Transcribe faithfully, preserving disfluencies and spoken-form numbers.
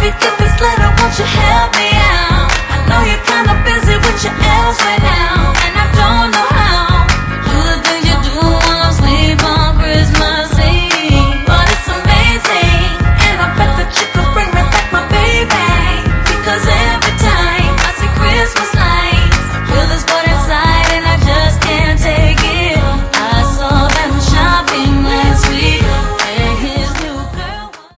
me get this letter, won't you help me out? I know you're kinda busy with your ass right now.